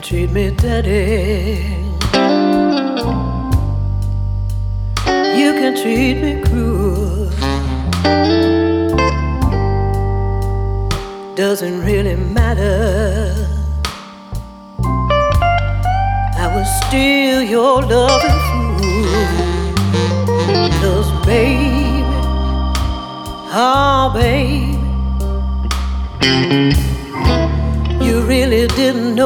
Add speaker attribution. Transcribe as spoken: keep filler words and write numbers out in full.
Speaker 1: treat me dirty. You can treat me cruel. Doesn't really matter. I was still your loving fool. 'Cause baby, oh baby, you really didn't know